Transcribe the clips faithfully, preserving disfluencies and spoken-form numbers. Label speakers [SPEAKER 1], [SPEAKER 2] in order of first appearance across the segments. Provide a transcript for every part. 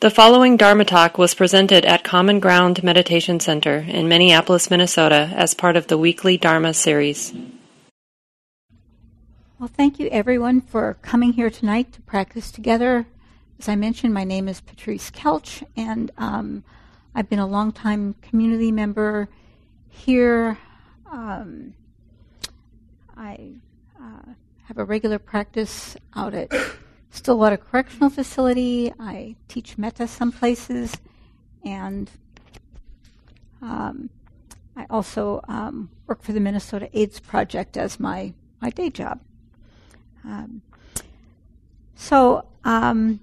[SPEAKER 1] The following Dharma talk was presented at Common Ground Meditation Center in Minneapolis, Minnesota, as part of the weekly Dharma series.
[SPEAKER 2] Well, thank you everyone for coming here tonight to practice together. As I mentioned, my name is Patrice Kelch, and um, I've been a longtime community member here. Um, I uh, have a regular practice out at Stillwater Correctional Facility. I teach metta some places, and um, I also um, work for the Minnesota AIDS Project as my, my day job. Um, so um,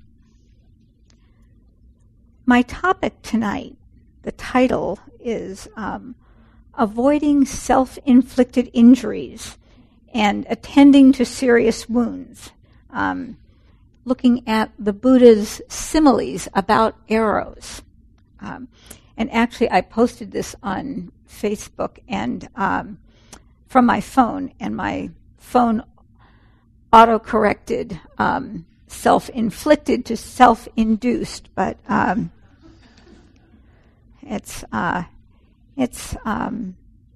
[SPEAKER 2] my topic tonight, the title is um, Avoiding Self-Inflicted Injuries and Attending to Serious Wounds. Um, looking at the Buddha's similes about arrows. Um, and actually, I posted this on Facebook and um, from my phone, and my phone auto-corrected um, self-inflicted to self-induced, but um, it's uh, it's um,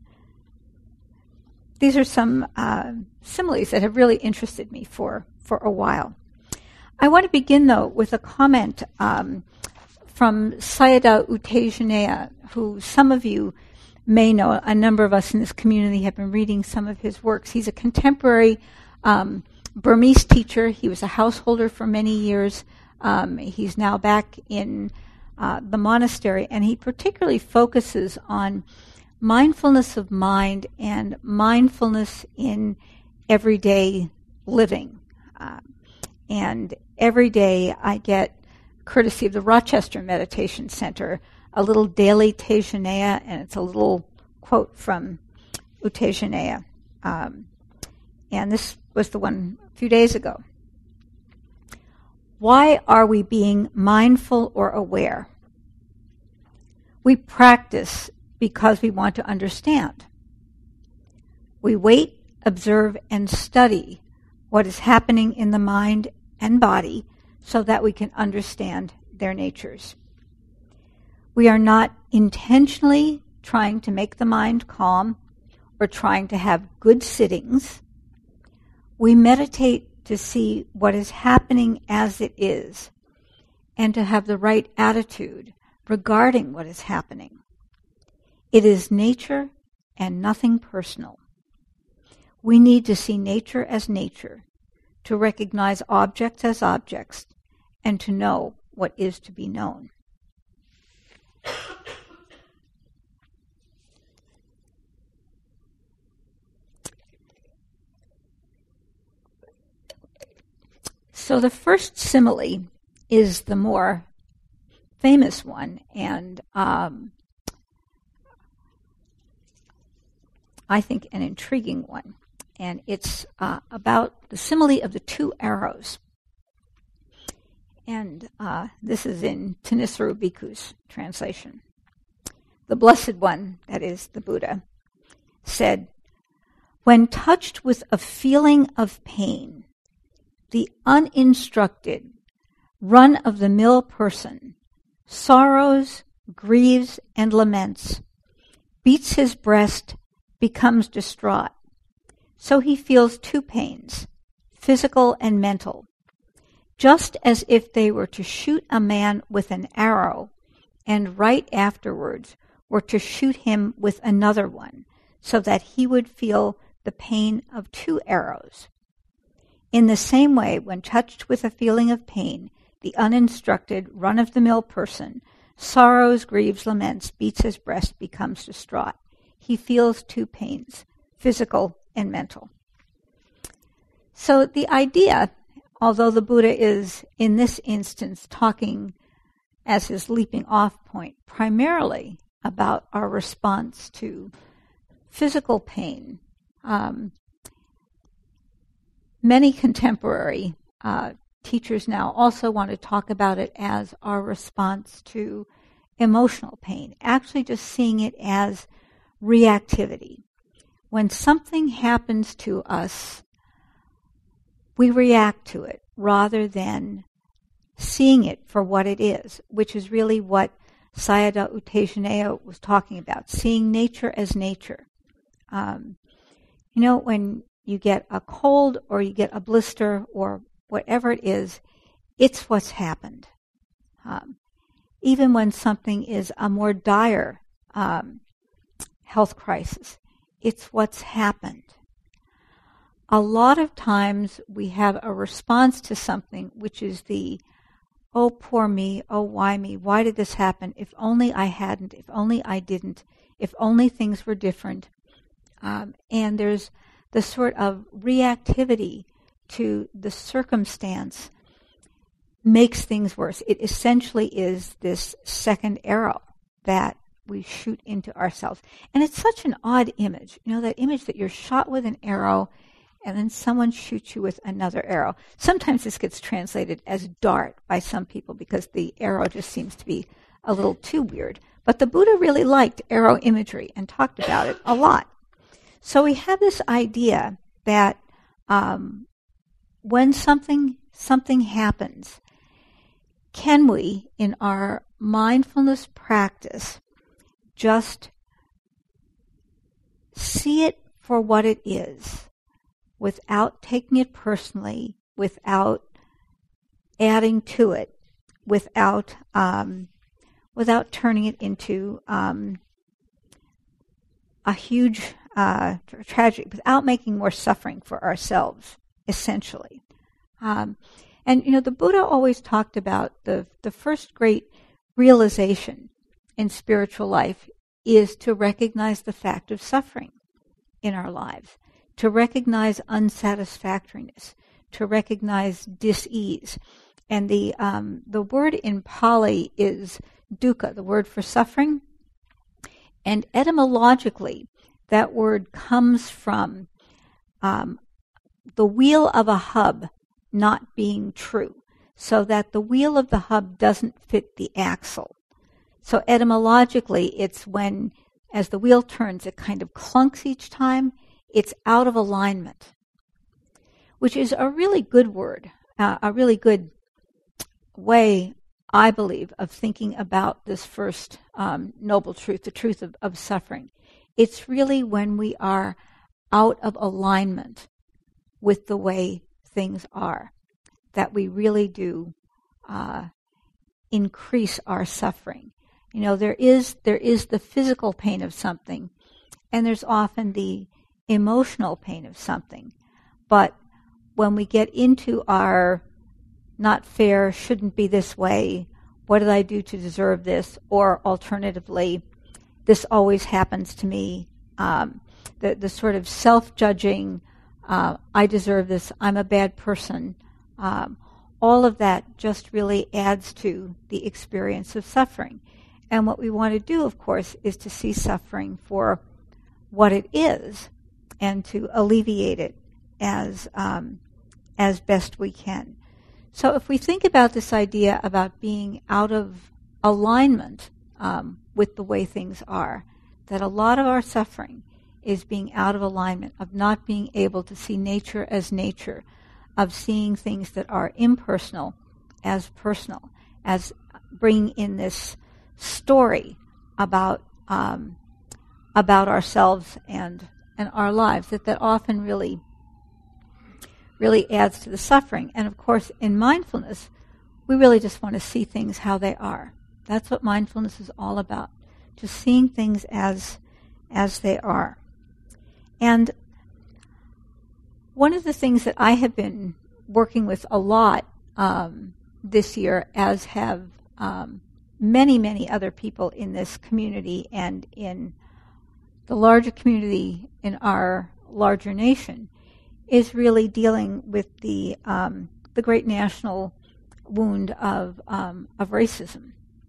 [SPEAKER 2] these are some uh, similes that have really interested me for for a while. I want to begin, though, with a comment um, from Sayadaw U Tejaniya, who some of you may know. A number of us in this community have been reading some of his works. He's a contemporary um, Burmese teacher. He was a householder for many years. Um, he's now back in uh, the monastery, and he particularly focuses on mindfulness of mind and mindfulness in everyday living. Uh, and every day I get, courtesy of the Rochester Meditation Center, a little daily Tejaniya, and it's a little quote from U Tejaniya. Um, and this was the one a few days ago. Why are we being mindful or aware? We practice because we want to understand. We wait, observe, and study what is happening in the mind and body so that we can understand their natures. We are not intentionally trying to make the mind calm or trying to have good sittings. We meditate to see what is happening as it is and to have the right attitude regarding what is happening. It is nature and nothing personal. We need to see nature as nature, to recognize objects as objects, and to know what is to be known. So the first simile is the more famous one, and um, I think an intriguing one. And it's uh, about the simile of the two arrows. And uh, this is in Thanissaro Bhikkhu's translation. The Blessed One, that is the Buddha, said, "When touched with a feeling of pain, the uninstructed, run-of-the-mill person sorrows, grieves, and laments, beats his breast, becomes distraught. So he feels two pains, physical and mental, just as if they were to shoot a man with an arrow and right afterwards were to shoot him with another one, so that he would feel the pain of two arrows. In the same way, when touched with a feeling of pain, the uninstructed, run-of-the-mill person sorrows, grieves, laments, beats his breast, becomes distraught. He feels two pains, physical and mental." So the idea, although the Buddha is, in this instance, talking as his leaping off point, primarily about our response to physical pain, um, many contemporary uh, teachers now also want to talk about it as our response to emotional pain, actually just seeing it as reactivity. When something happens to us, we react to it rather than seeing it for what it is, which is really what Sayadaw U Tejaniya was talking about, seeing nature as nature. Um, you know, when you get a cold or you get a blister or whatever it is, it's what's happened. Um, even when something is a more dire um, health crisis, it's what's happened. A lot of times we have a response to something which is the, oh, poor me, oh, why me, why did this happen, if only I hadn't, if only I didn't, if only things were different. Um, and there's the sort of reactivity to the circumstance makes things worse. It essentially is this second arrow that we shoot into ourselves. And it's such an odd image, you know, that image that you're shot with an arrow and then someone shoots you with another arrow. Sometimes this gets translated as dart by some people because the arrow just seems to be a little too weird. But the Buddha really liked arrow imagery and talked about it a lot. So we have this idea that um, when something something happens, can we, in our mindfulness practice, just see it for what it is, without taking it personally, without adding to it, without um, without turning it into um, a huge uh, tragedy, without making more suffering for ourselves, essentially. Um, and, you know, the Buddha always talked about the, the first great realization in spiritual life is to recognize the fact of suffering in our lives, to recognize unsatisfactoriness, to recognize dis-ease. And the um, the word in Pali is dukkha, the word for suffering. And etymologically, that word comes from um, the wheel of a hub not being true, so that the wheel of the hub doesn't fit the axle. So etymologically, it's when, as the wheel turns, it kind of clunks each time. It's out of alignment, which is a really good word, uh, a really good way, I believe, of thinking about this first um, noble truth, the truth of, of suffering. It's really when we are out of alignment with the way things are that we really do uh, increase our suffering. You know, there is there is the physical pain of something, and there's often the emotional pain of something. But when we get into our not fair, shouldn't be this way, what did I do to deserve this, or alternatively, this always happens to me, um, the, the sort of self-judging, uh, I deserve this, I'm a bad person, um, all of that just really adds to the experience of suffering. And what we want to do, of course, is to see suffering for what it is and to alleviate it as um, as best we can. So if we think about this idea about being out of alignment um, with the way things are, that a lot of our suffering is being out of alignment, of not being able to see nature as nature, of seeing things that are impersonal as personal, as bringing in this story about um, about ourselves and and our lives, that that often really really adds to the suffering. And of course, in mindfulness, we really just want to see things how they are. That's what mindfulness is all about, just seeing things as as they are. And one of the things that I have been working with a lot um, this year, as have um, many, many other people in this community and in the larger community in our larger nation, is really dealing with the um, the great national wound of um, of racism.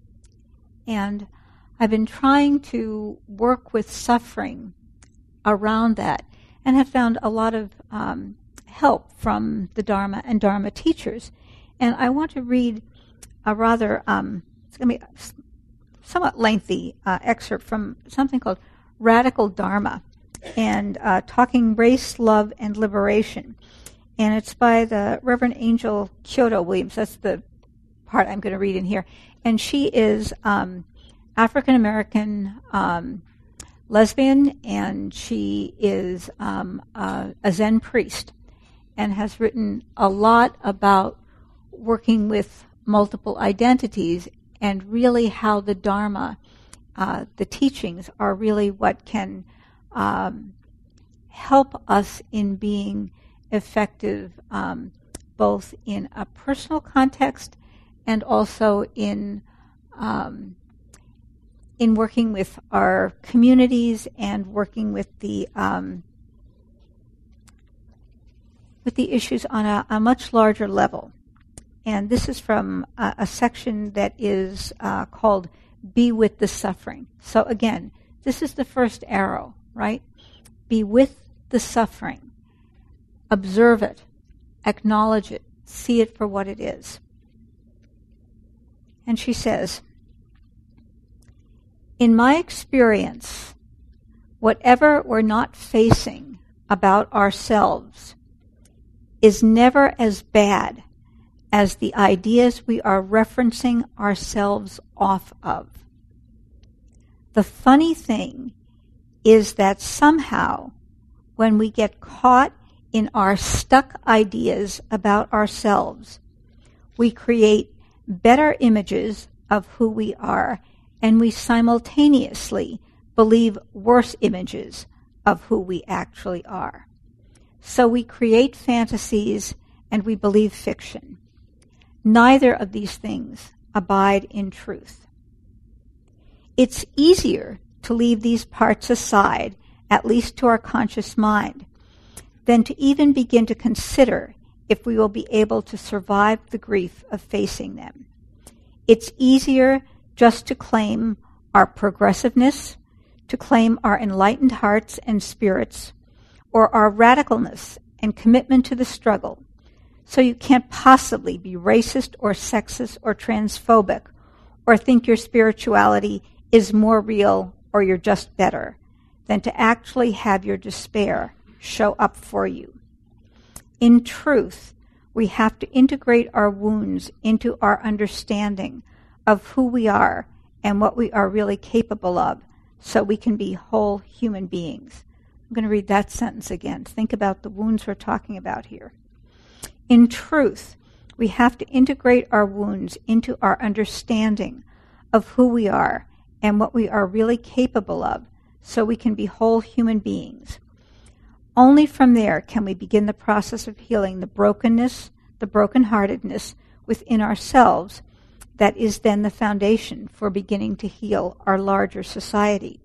[SPEAKER 2] And I've been trying to work with suffering around that, and have found a lot of um, help from the Dharma and Dharma teachers. And I want to read a rather, um, it's going to be a somewhat lengthy uh, excerpt from something called Radical Dharma, and uh, Talking Race, Love, and Liberation. And it's by the Reverend Angel Kyoto Williams. That's the part I'm going to read in here. And she is um, African-American um, lesbian, and she is um, uh, a Zen priest and has written a lot about working with multiple identities and really how the Dharma, uh, the teachings, are really what can um, help us in being effective um, both in a personal context and also in um, in working with our communities and working with the um, with the issues on a, a much larger level. And this is from a, a section that is uh, called Be With the Suffering. So again, this is the first arrow, right? Be with the suffering. Observe it. Acknowledge it. See it for what it is. And she says, in my experience, whatever we're not facing about ourselves is never as bad as the ideas we are referencing ourselves off of. The funny thing is that somehow, when we get caught in our stuck ideas about ourselves, we create better images of who we are, and we simultaneously believe worse images of who we actually are. So we create fantasies and we believe fiction. Neither of these things abide in truth. It's easier to leave these parts aside, at least to our conscious mind, than to even begin to consider if we will be able to survive the grief of facing them. It's easier just to claim our progressiveness, to claim our enlightened hearts and spirits, or our radicalness and commitment to the struggle. So you can't possibly be racist or sexist or transphobic or think your spirituality is more real or you're just better than to actually have your despair show up for you. In truth, we have to integrate our wounds into our understanding of who we are and what we are really capable of so we can be whole human beings. I'm going to read that sentence again. Think about the wounds we're talking about here. In truth, we have to integrate our wounds into our understanding of who we are and what we are really capable of so we can be whole human beings. Only from there can we begin the process of healing the brokenness, the brokenheartedness within ourselves that is then the foundation for beginning to heal our larger society.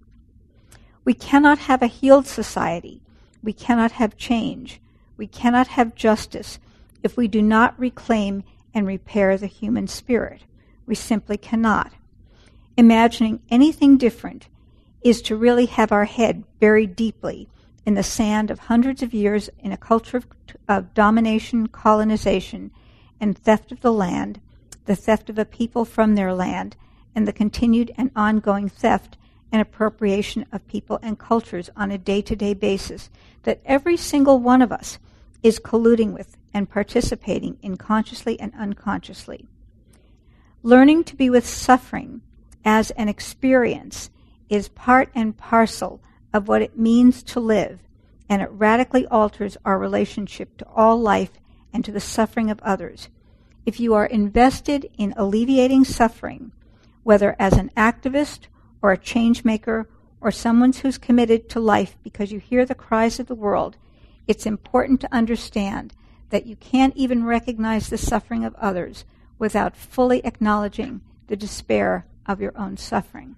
[SPEAKER 2] We cannot have a healed society. We cannot have change. We cannot have justice if we do not reclaim and repair the human spirit. We simply cannot. Imagining anything different is to really have our head buried deeply in the sand of hundreds of years in a culture of, of domination, colonization, and theft of the land, the theft of a people from their land, and the continued and ongoing theft and appropriation of people and cultures on a day-to-day basis that every single one of us is colluding with and participating in consciously and unconsciously. Learning to be with suffering as an experience is part and parcel of what it means to live, and it radically alters our relationship to all life and to the suffering of others. If you are invested in alleviating suffering, whether as an activist or a change maker or someone who's committed to life because you hear the cries of the world, it's important to understand that you can't even recognize the suffering of others without fully acknowledging the despair of your own suffering.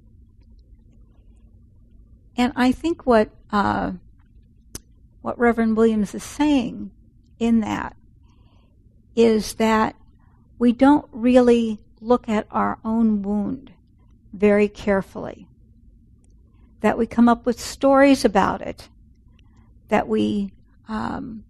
[SPEAKER 2] And I think what uh, what Reverend Williams is saying in that is that we don't really look at our own wound very carefully, that we come up with stories about it, that we um,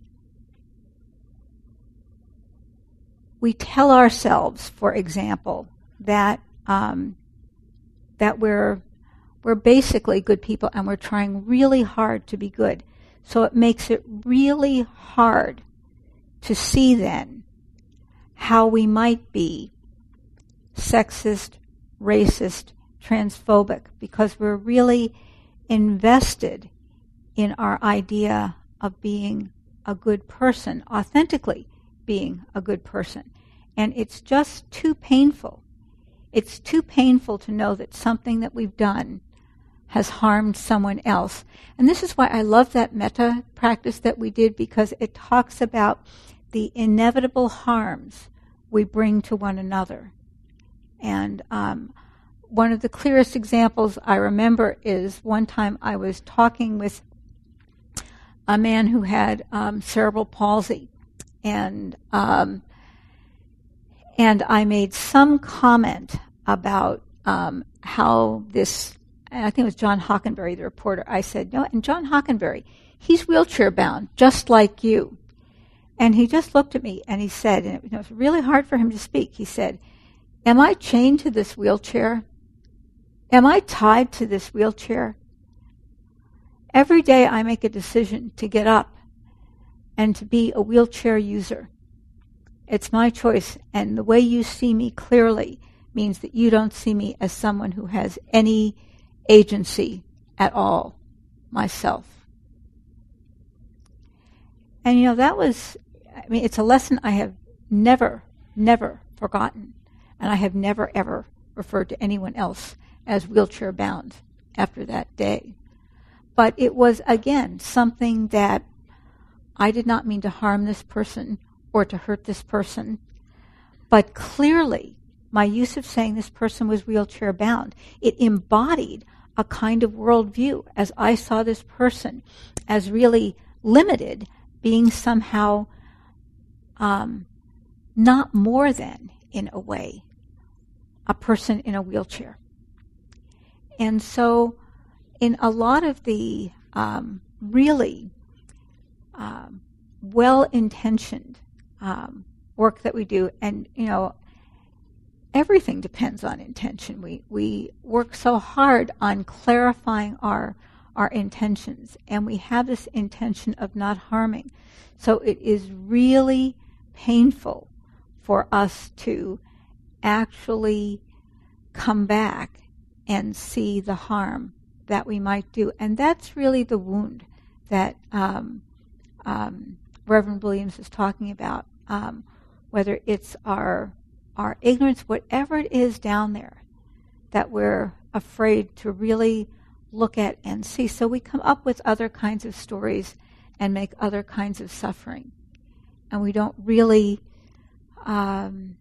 [SPEAKER 2] we tell ourselves, for example, that um, that we're we're basically good people and we're trying really hard to be good. So it makes it really hard to see then how we might be sexist, racist, transphobic, because we're really invested in our idea of being a good person, authentically being a good person. And it's just too painful. It's too painful to know that something that we've done has harmed someone else. And this is why I love that metta practice that we did, because it talks about the inevitable harms we bring to one another. And um, one of the clearest examples I remember is one time I was talking with a man who had um, cerebral palsy, and um, and I made some comment about um, how this, and I think it was John Hockenberry, the reporter. I said, no, and John Hockenberry, he's wheelchair bound, just like you. And he just looked at me and he said, and it was really hard for him to speak, he said, am I chained to this wheelchair? Am I tied to this wheelchair? Every day I make a decision to get up and to be a wheelchair user. It's my choice, and the way you see me clearly means that you don't see me as someone who has any agency at all, myself. And you know, that was, I mean, it's a lesson I have never, never forgotten, and I have never, ever referred to anyone else as wheelchair bound after that day. But it was, again, something that I did not mean to harm this person or to hurt this person. But clearly, my use of saying this person was wheelchair bound, it embodied a kind of worldview as I saw this person as really limited, being somehow um, not more than, in a way, a person in a wheelchair. And so in a lot of the um, really um, well-intentioned um, work that we do, and, you know, everything depends on intention. We we work so hard on clarifying our our intentions, and we have this intention of not harming. So it is really painful for us to actually come back and see the harm that we might do. And that's really the wound that um, um, Reverend Williams is talking about, um, whether it's our our ignorance, whatever it is down there that we're afraid to really look at and see. So we come up with other kinds of stories and make other kinds of suffering. And we don't really um,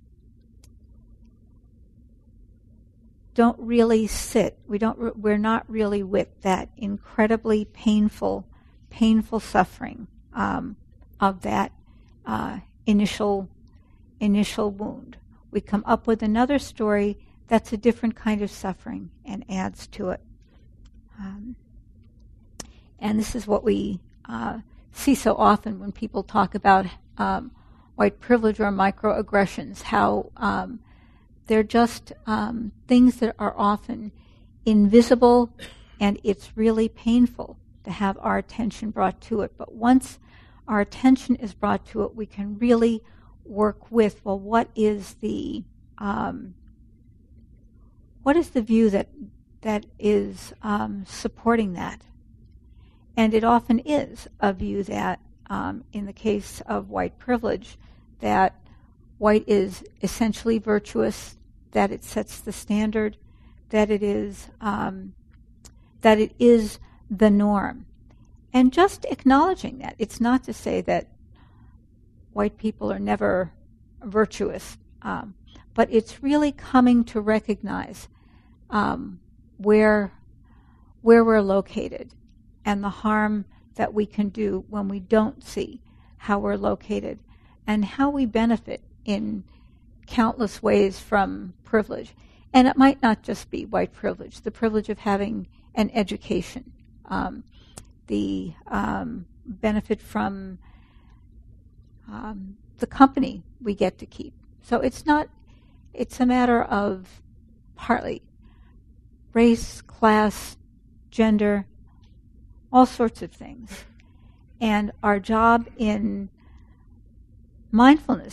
[SPEAKER 2] don't really sit. We don't. Re- we're not really with that incredibly painful, painful suffering um, of that uh, initial initial wound. We come up with another story that's a different kind of suffering and adds to it. Um, and this is what we uh, see so often when people talk about um, white privilege or microaggressions, how um, they're just um, things that are often invisible, and it's really painful to have our attention brought to it. But once our attention is brought to it, we can really work with, well, what is the um, what is the view that that is um, supporting that? And it often is a view that, um, in the case of white privilege, that white is essentially virtuous, that it sets the standard, that it is um, that it is the norm, and just acknowledging that. It's not to say that white people are never virtuous, um, but it's really coming to recognize um, where where we're located and the harm that we can do when we don't see how we're located, and how we benefit in countless ways from privilege. And it might not just be white privilege, the privilege of having an education, um, the um, benefit from Um, the company we get to keep. So it's not, it's a matter of partly race, class, gender, all sorts of things. And our job in mindfulness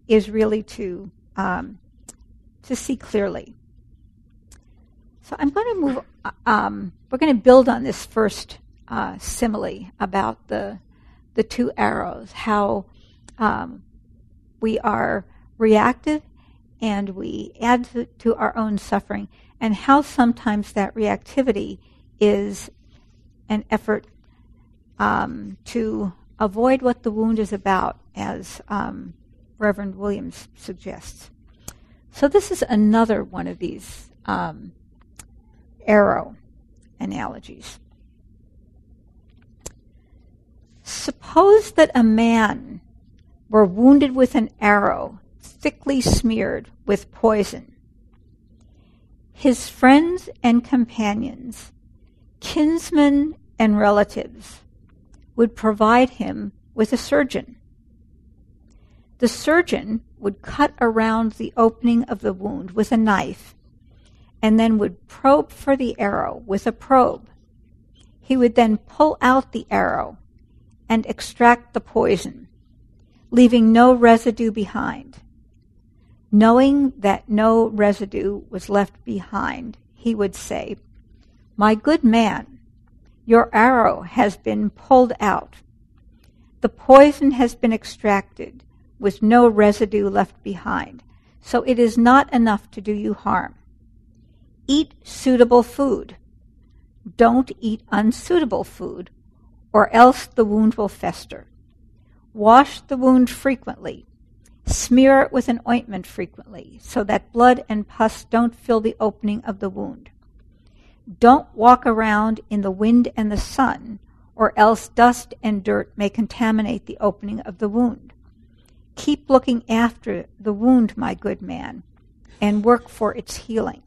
[SPEAKER 2] is really to um, to see clearly. So I'm going to move. Um, we're going to build on this first uh, simile about the the two arrows. How um, we are reactive, and we add to, to our own suffering, and how sometimes that reactivity is an effort um, to avoid what the wound is about, as um, Reverend Williams suggests. So this is another one of these um, arrow analogies. Suppose that a man were wounded with an arrow thickly smeared with poison. His friends and companions, kinsmen and relatives, would provide him with a surgeon. The surgeon would cut around the opening of the wound with a knife, and then would probe for the arrow with a probe. He would then pull out the arrow and extract the poison, leaving no residue behind. Knowing that no residue was left behind, he would say, "My good man, your arrow has been pulled out. The poison has been extracted with no residue left behind, so it is not enough to do you harm. Eat suitable food. Don't eat unsuitable food, or else the wound will fester. Wash the wound frequently. Smear it with an ointment frequently, so that blood and pus don't fill the opening of the wound. Don't walk around in the wind and the sun, or else dust and dirt may contaminate the opening of the wound. Keep looking after the wound, my good man, and work for its healing."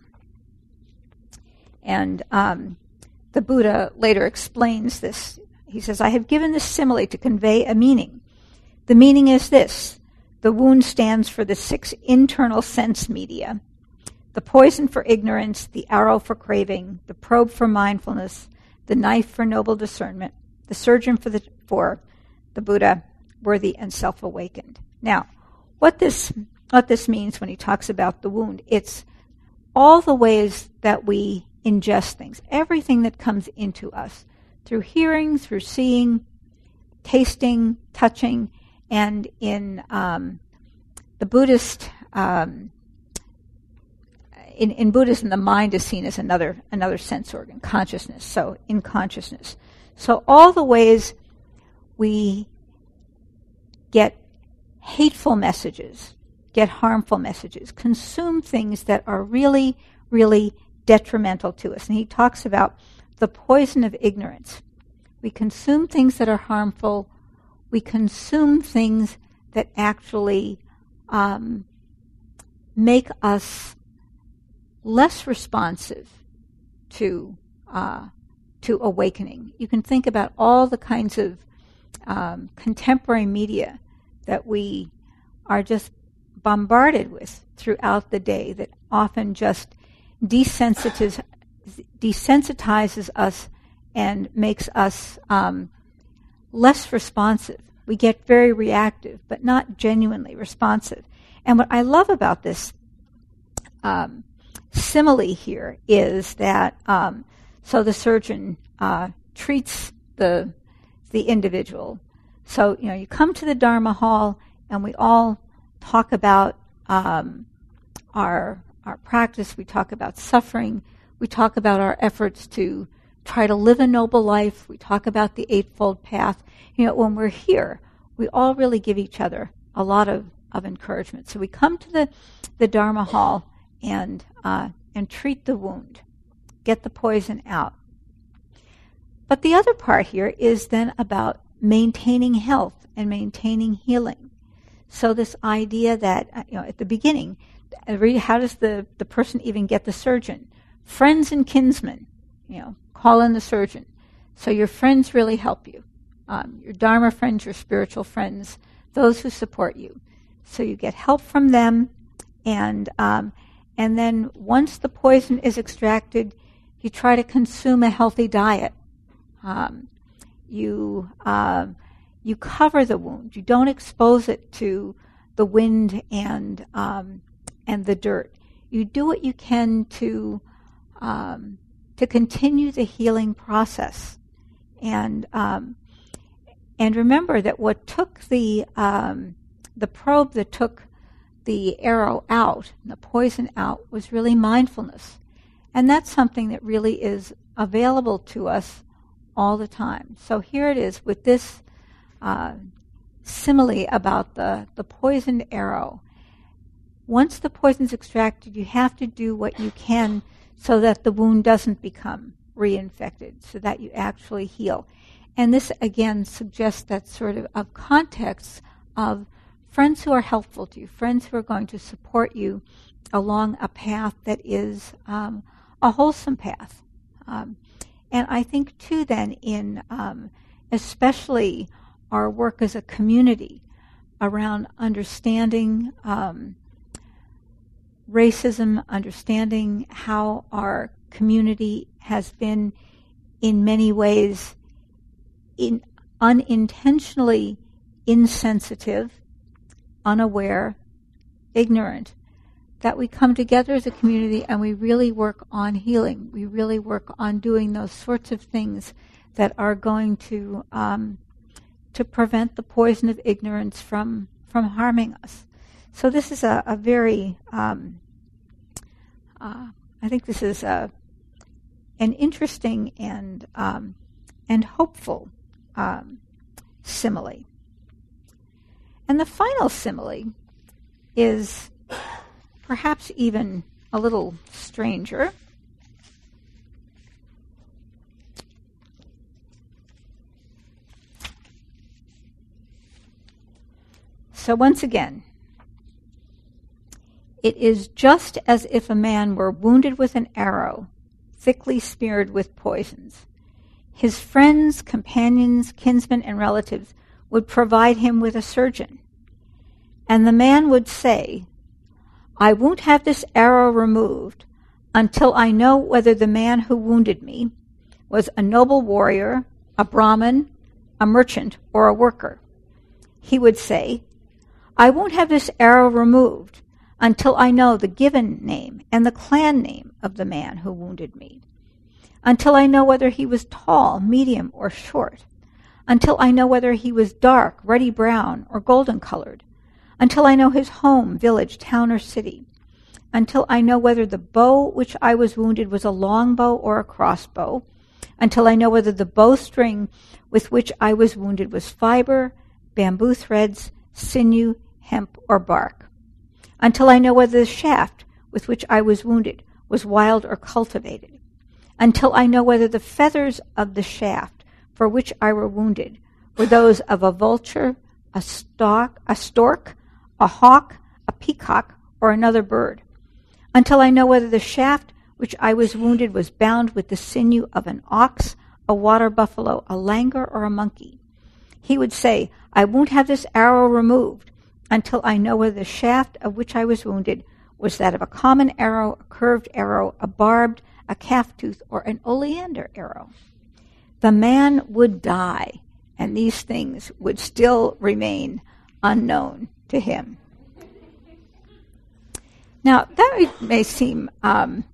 [SPEAKER 2] And um, the Buddha later explains this. He says, "I have given this simile to convey a meaning. The meaning is this. The wound stands for the six internal sense media: the poison for ignorance, the arrow for craving, the probe for mindfulness, the knife for noble discernment, the surgeon for the for the Buddha, worthy and self-awakened." Now, what this what this means when he talks about the wound, it's all the ways that we ingest things, everything that comes into us, through hearing, through seeing, tasting, touching, and in um, the Buddhist, um, in, in Buddhism, the mind is seen as another another sense organ, consciousness. So in consciousness, so all the ways we get hateful messages, get harmful messages, consume things that are really, really detrimental to us. And he talks about the poison of ignorance. We consume things that are harmful. We consume things that actually um, make us less responsive to uh, to awakening. You can think about all the kinds of um, contemporary media that we are just bombarded with throughout the day that often just desensitiz- desensitizes us and makes us um, less responsive. We get very reactive, but not genuinely responsive. And what I love about this um, simile here is that um, so the surgeon uh, treats the the individual. So, you know, you come to the Dharma hall and we all talk about um, our our practice. We talk about suffering. We talk about our efforts to try to live a noble life. We talk about the Eightfold Path. You know, when we're here, we all really give each other a lot of, of encouragement. So we come to the, the Dharma hall and uh, and treat the wound, get the poison out. But the other part here is then about maintaining health and maintaining healing. So this idea that, you know, at the beginning, how does the, the person even get the surgeon? Friends and kinsmen, you know, call in the surgeon. So your friends really help you. Um, your Dharma friends, your spiritual friends, those who support you. So you get help from them, and um, and then once the poison is extracted, you try to consume a healthy diet. Um, you uh, you cover the wound. You don't expose it to the wind and um, and the dirt. You do what you can to um, to continue the healing process, and um, and remember that what took the um, the probe that took the arrow out, the poison out, was really mindfulness, and that's something that really is available to us all the time. So here it is with this uh, simile about the, the poisoned arrow. Once the poison's extracted, you have to do what you can so that the wound doesn't become reinfected, so that you actually heal. And this, again, suggests that sort of, of context of friends who are helpful to you, friends who are going to support you along a path that is um, a wholesome path. Um, and I think, too, then, in um, especially our work as a community around understanding um, racism, understanding how our community has been in many ways in unintentionally insensitive, unaware, ignorant, that we come together as a community and we really work on healing. We really work on doing those sorts of things that are going to um, to prevent the poison of ignorance from, from harming us. So this is a, a very, um, uh, I think this is a, an interesting and um, and hopeful um, simile. And the final simile is perhaps even a little stranger. So once again, it is just as if a man were wounded with an arrow, thickly smeared with poisons. His friends, companions, kinsmen, and relatives would provide him with a surgeon. And the man would say, I won't have this arrow removed until I know whether the man who wounded me was a noble warrior, a Brahmin, a merchant, or a worker. He would say, I won't have this arrow removed until I know the given name and the clan name of the man who wounded me, until I know whether he was tall, medium, or short, until I know whether he was dark, ruddy brown, or golden-colored, until I know his home, village, town, or city, until I know whether the bow which I was wounded was a long bow or a crossbow, until I know whether the bowstring with which I was wounded was fiber, bamboo threads, sinew, hemp, or bark, until I know whether the shaft with which I was wounded was wild or cultivated, until I know whether the feathers of the shaft for which I were wounded were those of a vulture, a stork, a stork, a hawk, a peacock, or another bird, until I know whether the shaft which I was wounded was bound with the sinew of an ox, a water buffalo, a langur, or a monkey. He would say, I won't have this arrow removed until I know whether the shaft of which I was wounded was that of a common arrow, a curved arrow, a barbed, a calf tooth, or an oleander arrow. The man would die, and these things would still remain unknown to him. Now, that may seem, um,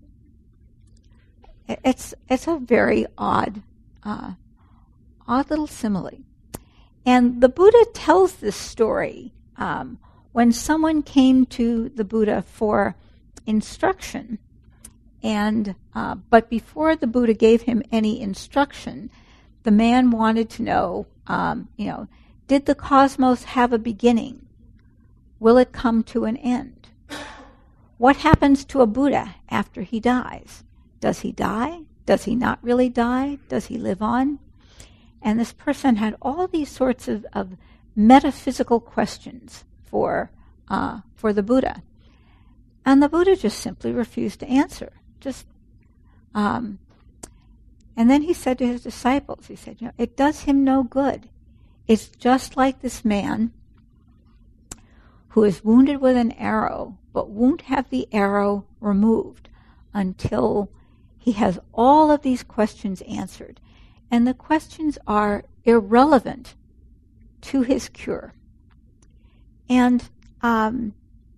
[SPEAKER 2] it's it's a very odd, uh, odd little simile. And the Buddha tells this story um, when someone came to the Buddha for instruction. And uh, but before the Buddha gave him any instruction, the man wanted to know, um, you know, did the cosmos have a beginning? Will it come to an end? What happens to a Buddha after he dies? Does he die? Does he not really die? Does he live on? And this person had all these sorts of, of metaphysical questions for uh, for the Buddha. And the Buddha just simply refused to answer. Just, um, and then he said to his disciples, he said, you know, it does him no good. It's just like this man who is wounded with an arrow, but won't have the arrow removed until he has all of these questions answered. And the questions are irrelevant to his cure. And um,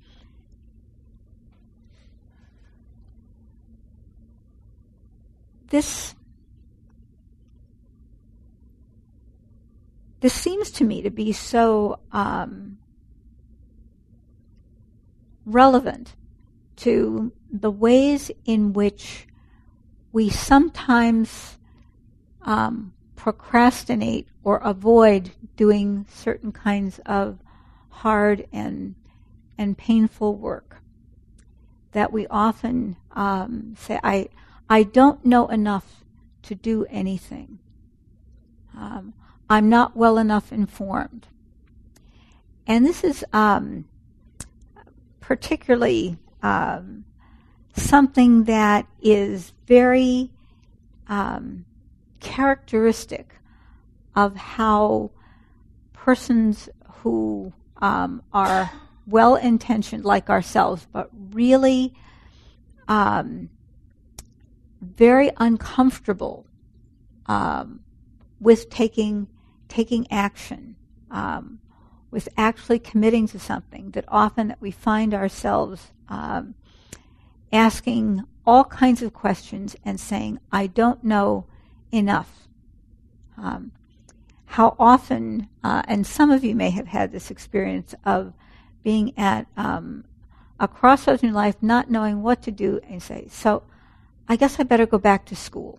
[SPEAKER 2] this this seems to me to be so um, relevant to the ways in which we sometimes um, procrastinate or avoid doing certain kinds of hard and and painful work. That we often um, say, I I don't know enough to do anything. Um, I'm not well enough informed. And this is um, particularly um, something that is very um, characteristic of how persons who um, are well-intentioned like ourselves, but really um, very uncomfortable um, with taking taking action, um, with actually committing to something, that often that we find ourselves um, asking all kinds of questions and saying, I don't know enough. Um, how often, uh, and some of you may have had this experience of being at um, a crossroads in your life, not knowing what to do, and say, so I guess I better go back to school.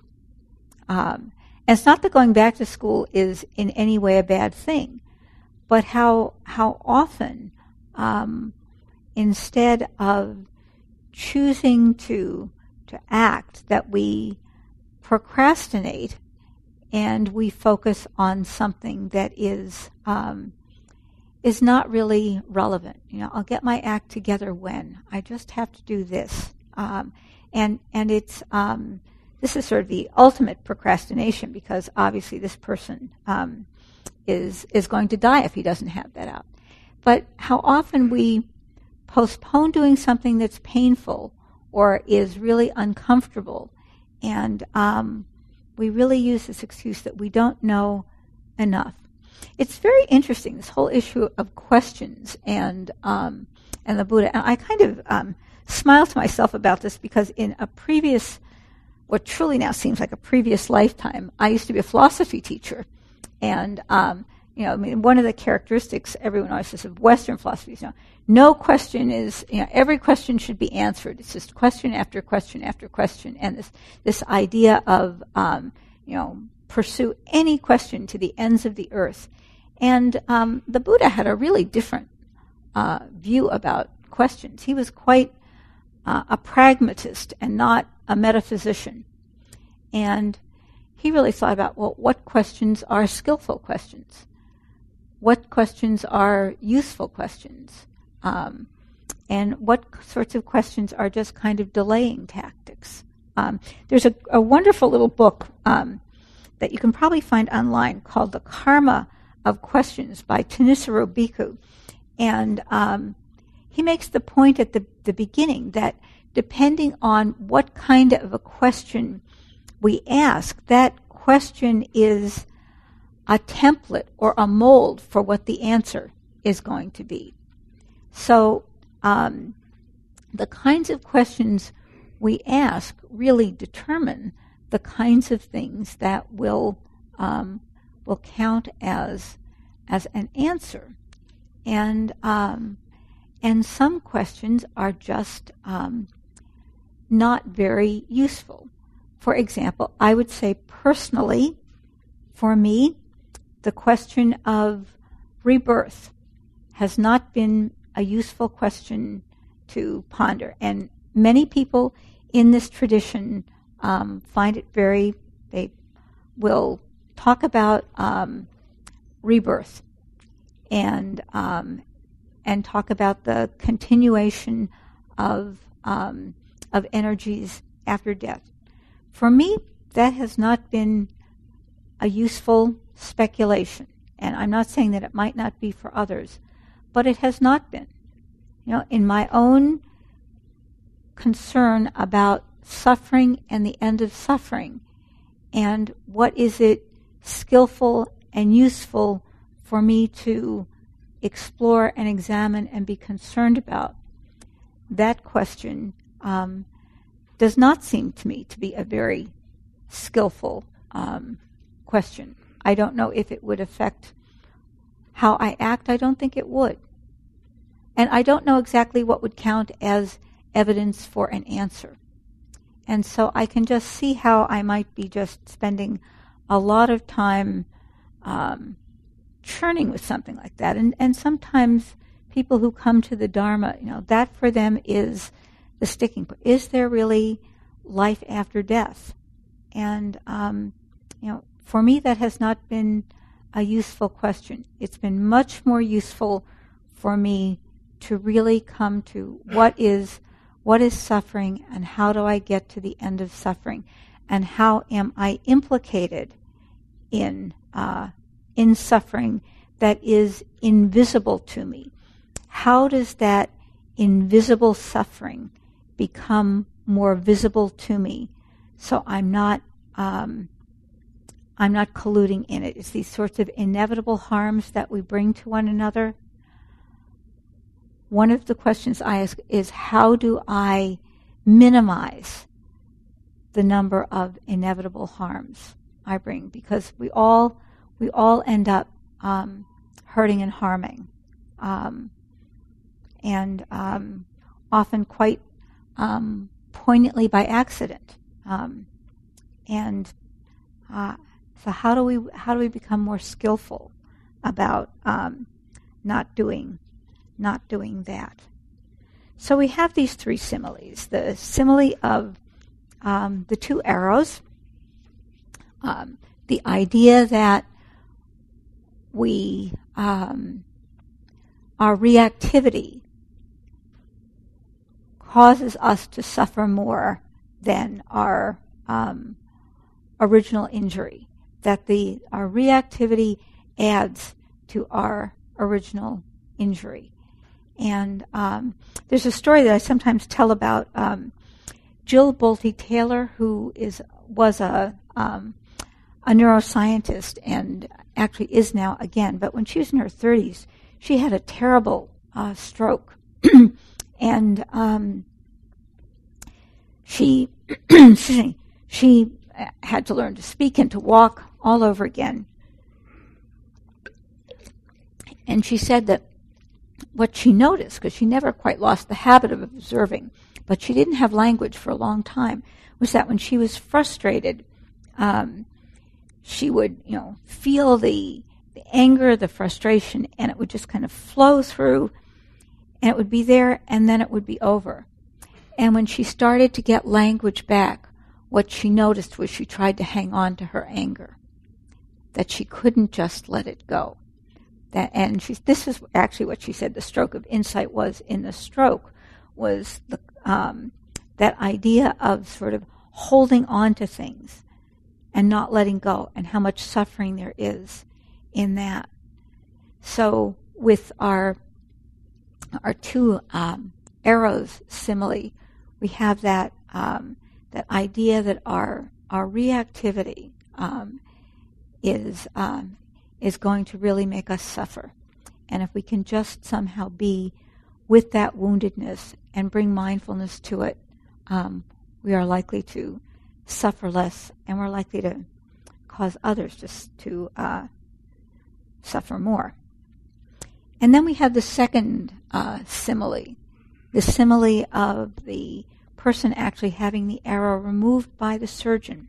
[SPEAKER 2] Um, and it's not that going back to school is in any way a bad thing, but how how often, um, instead of choosing to to act, that we procrastinate and we focus on something that is um, is not really relevant. You know, I'll get my act together when. I just have to do this. Um, and and it's um, this is sort of the ultimate procrastination, because obviously this person um, is is going to die if he doesn't have that out. But how often we postpone doing something that's painful or is really uncomfortable, and um, we really use this excuse that we don't know enough. It's very interesting, this whole issue of questions and um, and the Buddha. And I kind of um, smile to myself about this, because in a previous, what truly now seems like a previous lifetime, I used to be a philosophy teacher. And, um, you know, I mean, one of the characteristics everyone always says of Western philosophy is, you know, no question is, you know, every question should be answered. It's just question after question after question. And this, this idea of, um, you know, pursue any question to the ends of the earth. And um, the Buddha had a really different uh, view about questions. He was quite uh, a pragmatist and not a metaphysician. And he really thought about, well, what questions are skillful questions? What questions are useful questions? Um, and what sorts of questions are just kind of delaying tactics? Um, there's a, a wonderful little book um, that you can probably find online called The Karma of Questions by Thanissaro Bhikkhu. And um, he makes the point at the, the beginning that depending on what kind of a question we ask, that question is a template or a mold for what the answer is going to be. So um, the kinds of questions we ask really determine the kinds of things that will um, will count as as an answer. And um, and some questions are just um, not very useful. For example, I would say personally, for me, the question of rebirth has not been a useful question to ponder. And many people in this tradition um, find it very, they will talk about um, rebirth and um, and talk about the continuation of um, of energies after death. For me, that has not been a useful speculation. And I'm not saying that it might not be for others, but it has not been. You know, in my own concern about suffering and the end of suffering, and what is it skillful and useful for me to explore and examine and be concerned about, that question um, does not seem to me to be a very skillful um, question. I don't know if it would affect how I act. I don't think it would. And I don't know exactly what would count as evidence for an answer. And so I can just see how I might be just spending a lot of time um, churning with something like that. And, and sometimes people who come to the Dharma, you know, that for them is the sticking point. Is there really life after death? And, um, you know, for me that has not been a useful question. It's been much more useful for me to really come to what is what is suffering and how do I get to the end of suffering, and how am I implicated in uh, in suffering that is invisible to me. How does that invisible suffering become more visible to me so I'm not um, I'm not colluding in it? It's these sorts of inevitable harms that we bring to one another. One of the questions I ask is, how do I minimize the number of inevitable harms I bring? Because we all we all end up um, hurting and harming, um, and um, often quite um, poignantly by accident. Um, and uh, so, how do we how do we become more skillful about um, not doing not doing that? So we have these three similes. The simile of um, the two arrows, um, the idea that we um, our reactivity causes us to suffer more than our um, original injury, that the our reactivity adds to our original injury. And um, there's a story that I sometimes tell about um, Jill Bolte Taylor, who is was a um, a neuroscientist and actually is now again. But when she was in her thirties, she had a terrible uh, stroke, and um, she she she had to learn to speak and to walk all over again. And she said that what she noticed, because she never quite lost the habit of observing, but she didn't have language for a long time, was that when she was frustrated, um, she would, you know, feel the, the anger, the frustration, and it would just kind of flow through, and it would be there, and then it would be over. And when she started to get language back, what she noticed was she tried to hang on to her anger, that she couldn't just let it go. That, and she, this is actually what she said the stroke of insight was in the stroke, was the, um, that idea of sort of holding on to things and not letting go, and how much suffering there is in that. So with our our two um, arrows simile, we have that um, that idea that our our reactivity um, is um, is going to really make us suffer. And if we can just somehow be with that woundedness and bring mindfulness to it, um, we are likely to suffer less, and we're likely to cause others just to uh, suffer more. And then we have the second uh, simile, the simile of the person actually having the arrow removed by the surgeon.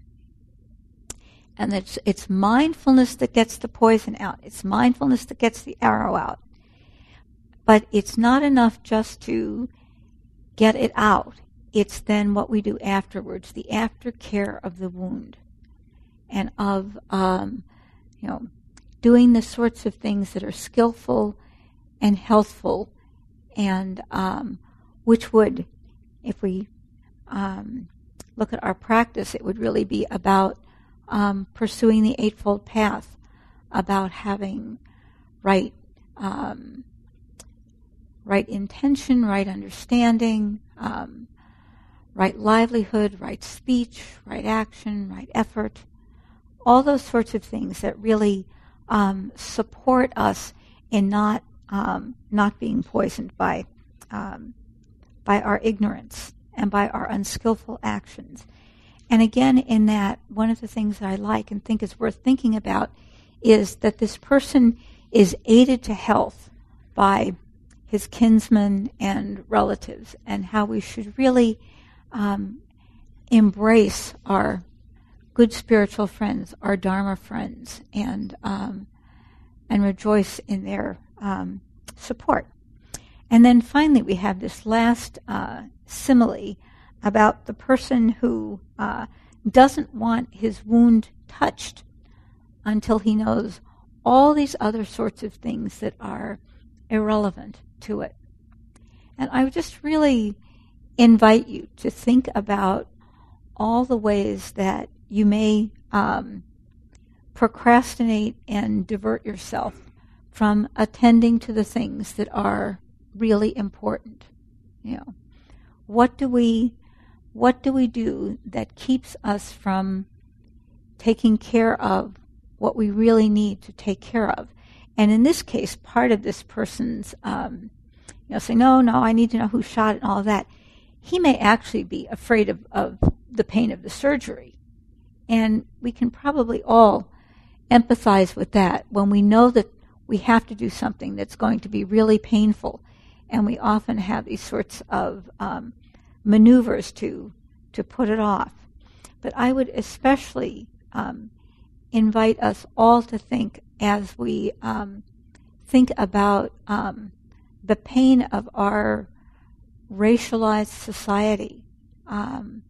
[SPEAKER 2] And it's, it's mindfulness that gets the poison out. It's mindfulness that gets the arrow out. But it's not enough just to get it out. It's then what we do afterwards, the aftercare of the wound, and of um, you know, doing the sorts of things that are skillful and healthful, and um, which would, if we um, look at our practice, it would really be about um, pursuing the Eightfold Path, about having right um, right intention, right understanding, um, right livelihood, right speech, right action, right effort, all those sorts of things that really um, support us in not um, not being poisoned by um, by our ignorance and by our unskillful actions. And again, in that, one of the things that I like and think is worth thinking about is that this person is aided to health by his kinsmen and relatives, and how we should really um, embrace our good spiritual friends, our Dharma friends, and um, and rejoice in their um, support. And then finally, we have this last uh, simile about the person who uh, doesn't want his wound touched until he knows all these other sorts of things that are irrelevant to it. And I would just really invite you to think about all the ways that you may um, procrastinate and divert yourself from attending to the things that are really important. You know, what do we, what do we do that keeps us from taking care of what we really need to take care of? And in this case, part of this person's, um, you know, say, no, no, I need to know who shot it and all of that. He may actually be afraid of, of the pain of the surgery. And we can probably all empathize with that when we know that we have to do something that's going to be really painful. And we often have these sorts of um, maneuvers to to put it off. But I would especially um, invite us all to think, as we um, think about um, the pain of our racialized society, um,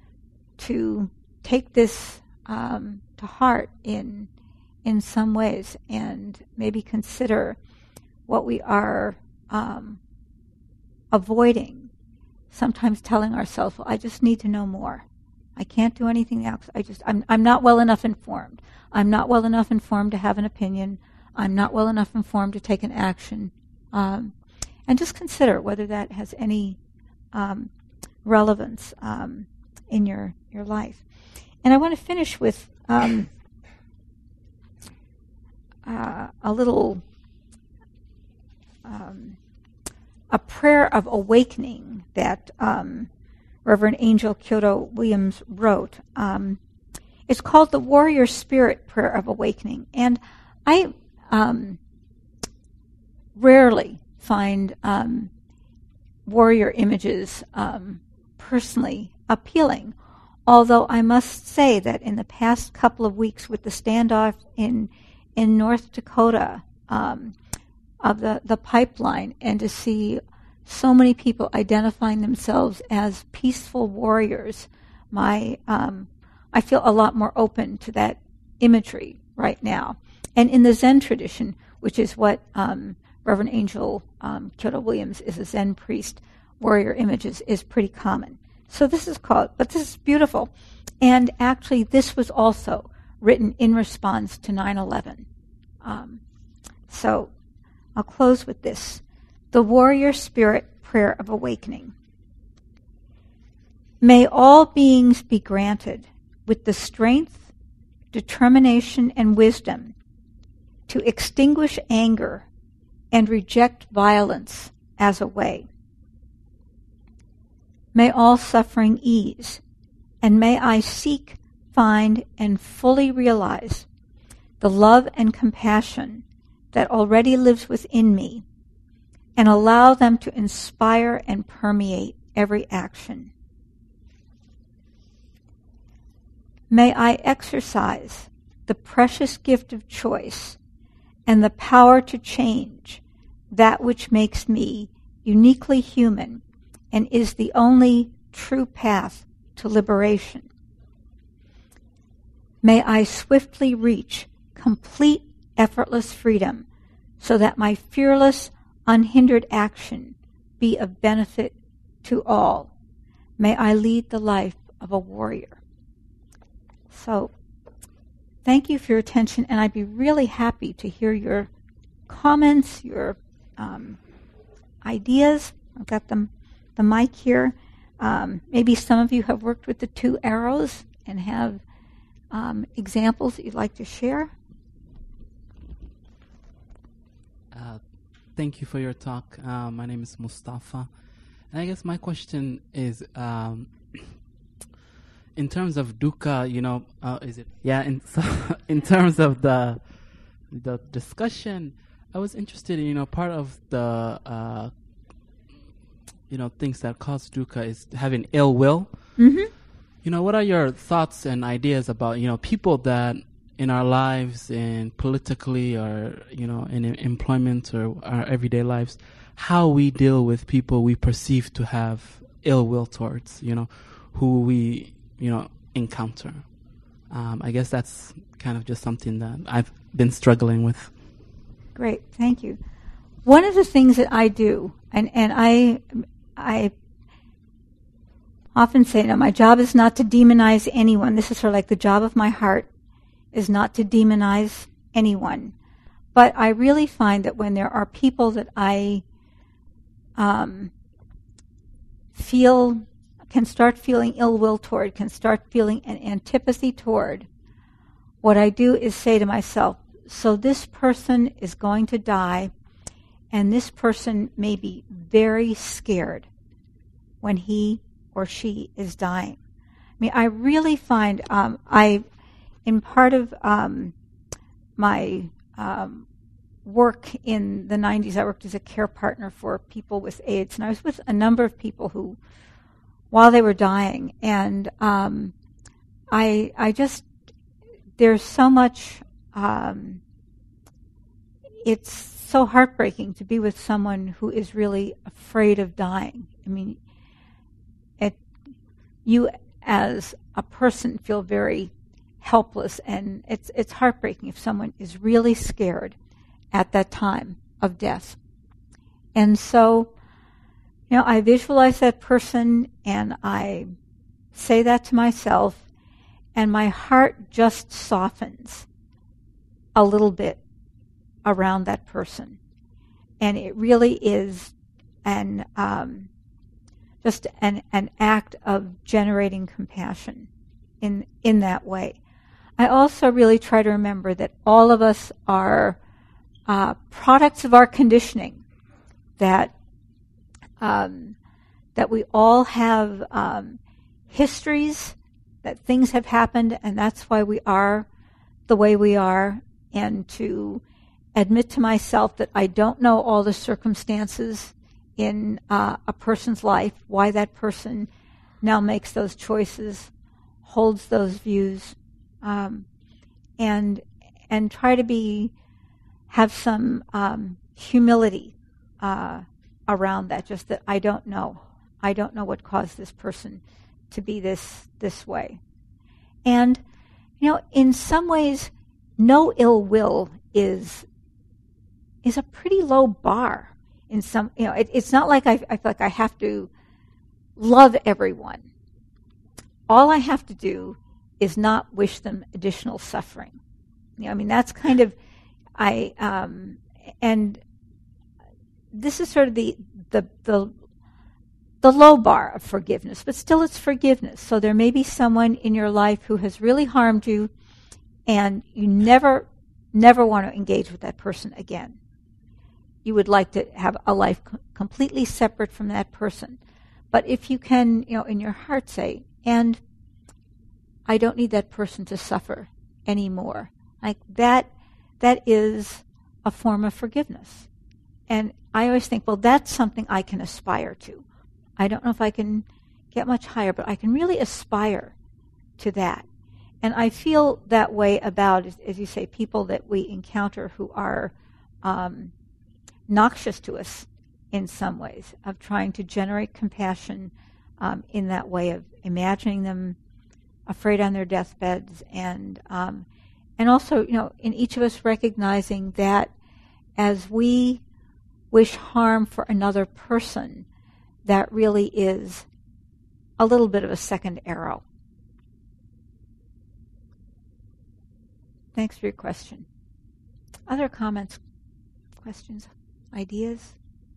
[SPEAKER 2] to take this um, to heart in in some ways, and maybe consider what we are um, avoiding. Sometimes telling ourselves, well, I just need to know more. I can't do anything else. I just, I'm, I'm not well enough informed. I'm not well enough informed to have an opinion. I'm not well enough informed to take an action. Um, and just consider whether that has any um, relevance um, in your, your life. And I want to finish with um, uh, a little, um, a prayer of awakening that um, Reverend Angel Kyoto Williams wrote. Um, it's called the Warrior Spirit Prayer of Awakening. And I um, rarely find um, warrior images um, personally appealing, although I must say that in the past couple of weeks with the standoff in in North Dakota um, of the, the pipeline, and to see so many people identifying themselves as peaceful warriors, my um, I feel a lot more open to that imagery right now. And in the Zen tradition, which is what um, Reverend Angel um, Kyoto Williams is, a Zen priest, warrior images is pretty common. So this is called, but this is beautiful. And actually, this was also written in response to nine eleven. Um, so I'll close with this. The Warrior Spirit Prayer of Awakening. May all beings be granted with the strength, determination, and wisdom to extinguish anger and reject violence as a way. May all suffering ease, and may I seek, find, and fully realize the love and compassion that already lives within me, and allow them to inspire and permeate every action. May I exercise the precious gift of choice and the power to change that which makes me uniquely human and is the only true path to liberation. May I swiftly reach complete effortless freedom so that my fearless, unhindered action be of benefit to all. May I lead the life of a warrior. So, thank you for your attention, and I'd be really happy to hear your comments, your um, ideas. I've got them, the mic here. Um, maybe some of you have worked with the two arrows and have um, examples that you'd like to share.
[SPEAKER 3] Uh, thank you for your talk. Uh, my name is Mustafa. And I guess my question is, um, in terms of dukkha, you know, uh, is it? Yeah, in, so in terms of the the discussion, I was interested in, you know, part of the, uh, you know, things that cause dukkha is having ill will.
[SPEAKER 2] Mm-hmm.
[SPEAKER 3] You know, what are your thoughts and ideas about, you know, people that in our lives, in politically or, you know, in employment or our everyday lives, how we deal with people we perceive to have ill will towards, you know, who we, you know, encounter. Um, I guess that's kind of just something that I've been struggling with.
[SPEAKER 2] Great, thank you. One of the things that I do, and, and I, I often say, no, my job is not to demonize anyone. This is sort of like the job of my heart, is not to demonize anyone. But I really find that when there are people that I um, feel, can start feeling ill will toward, can start feeling an antipathy toward, what I do is say to myself, so this person is going to die, and this person may be very scared when he or she is dying. I mean, I really find um, I... In part of um, my um, work in the nineties, I worked as a care partner for people with AIDS, and I was with a number of people who, while they were dying, and um, I, I just, there's so much, um, it's so heartbreaking to be with someone who is really afraid of dying. I mean, it, you as a person feel very helpless, and it's it's heartbreaking if someone is really scared at that time of death. And so, you know, I visualize that person and I say that to myself, and my heart just softens a little bit around that person. And it really is an um, just an an act of generating compassion in in that way. I also really try to remember that all of us are uh, products of our conditioning, that um, that we all have um, histories, that things have happened, and that's why we are the way we are, and to admit to myself that I don't know all the circumstances in uh, a person's life, why that person now makes those choices, holds those views, um, and and try to be have some um, humility uh, around that. Just that I don't know, I don't know what caused this person to be this this way. And you know, in some ways, no ill will is is a pretty low bar. In some, you know, it, it's not like I, I feel like I have to love everyone. All I have to do is not wish them additional suffering. You know, I mean, that's kind of, I, um, and this is sort of the, the, the, the low bar of forgiveness, but still it's forgiveness. So there may be someone in your life who has really harmed you, and you never, never want to engage with that person again. You would like to have a life co- completely separate from that person. But if you can, you know, in your heart say, and I don't need that person to suffer anymore. Like that, that is a form of forgiveness. And I always think, well, that's something I can aspire to. I don't know if I can get much higher, but I can really aspire to that. And I feel that way about, as, as you say, people that we encounter who are um, noxious to us in some ways, of trying to generate compassion um, in that way of imagining them afraid on their deathbeds, and um, and also, you know, in each of us recognizing that as we wish harm for another person, that really is a little bit of a second arrow. Thanks for your question. Other comments, questions, ideas?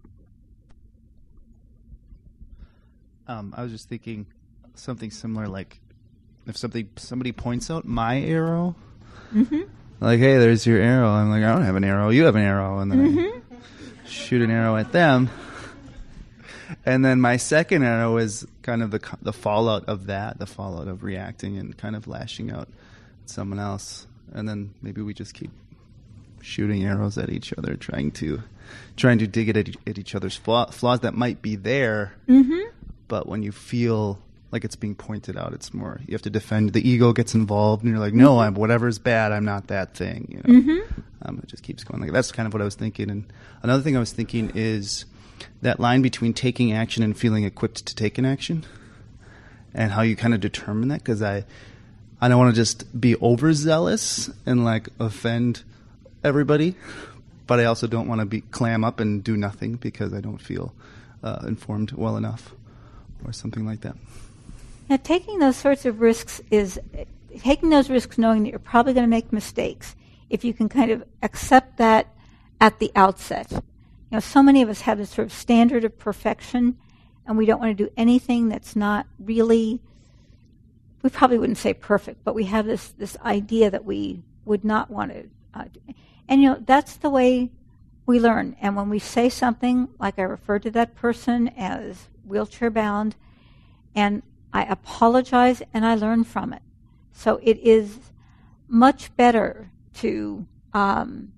[SPEAKER 4] Um, I was just thinking something similar, like if something somebody points out my arrow,
[SPEAKER 2] mm-hmm.
[SPEAKER 4] like, hey, there's your arrow. I'm like, I don't have an arrow. You have an arrow. And then
[SPEAKER 2] mm-hmm.
[SPEAKER 4] I shoot an arrow at them. And then my second arrow is kind of the the fallout of that, the fallout of reacting and kind of lashing out at someone else. And then maybe we just keep shooting arrows at each other, trying to trying to dig it at, at each other's flaw, flaws that might be there. Mm-hmm. But when you feel like it's being pointed out, it's more, you have to defend. The ego gets involved, and you're like, no, I'm whatever's bad, I'm not that thing. You know, mm-hmm. um, it just keeps going. Like that's kind of what I was thinking. And another thing I was thinking is that line between taking action and feeling equipped to take an action, and how you kind of determine that. Because I, I don't want to just be overzealous and like offend everybody, but I also don't want to be clam up and do nothing because I don't feel uh, informed well enough, or something like that.
[SPEAKER 2] Now, taking those sorts of risks is taking those risks knowing that you're probably going to make mistakes. If you can kind of accept that at the outset. You know, so many of us have this sort of standard of perfection, and we don't want to do anything that's not really, we probably wouldn't say perfect, but we have this, this idea that we would not want to uh, do. And, you know, that's the way we learn. And when we say something, like I referred to that person as wheelchair-bound, and I apologize and I learn from it. So it is much better to um,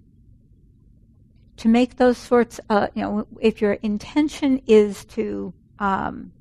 [SPEAKER 2] to make those sorts of, you know, if your intention is to, um,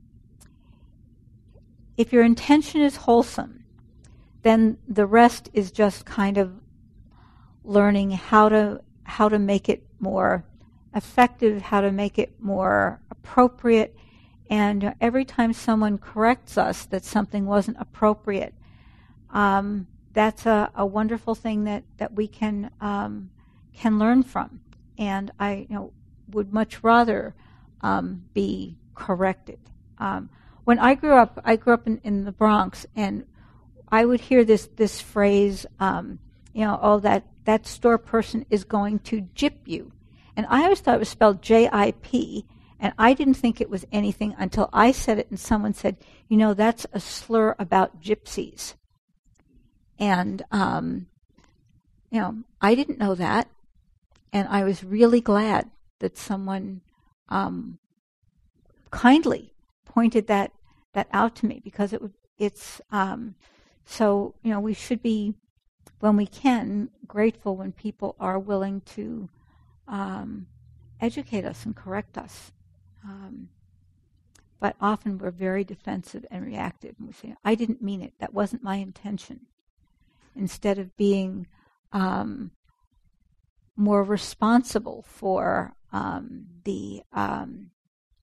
[SPEAKER 2] if your intention is wholesome, then the rest is just kind of learning how to how to make it more effective, how to make it more appropriate. And every time someone corrects us that something wasn't appropriate, um, that's a, a wonderful thing that, that we can um, can learn from. And I, you know, would much rather um, be corrected. Um, when I grew up, I grew up in, in the Bronx, and I would hear this this phrase, um, you know, oh, that, that store person is going to jip you. And I always thought it was spelled J I P, and I didn't think it was anything until I said it and someone said, you know, that's a slur about gypsies. And, um, you know, I didn't know that, and I was really glad that someone um, kindly pointed that, that out to me, because it would, it's, um, so, you know, we should be, when we can, grateful when people are willing to um, educate us and correct us. Um, but often we're very defensive and reactive, and we say, I didn't mean it, that wasn't my intention. Instead of being um, more responsible for um, the um,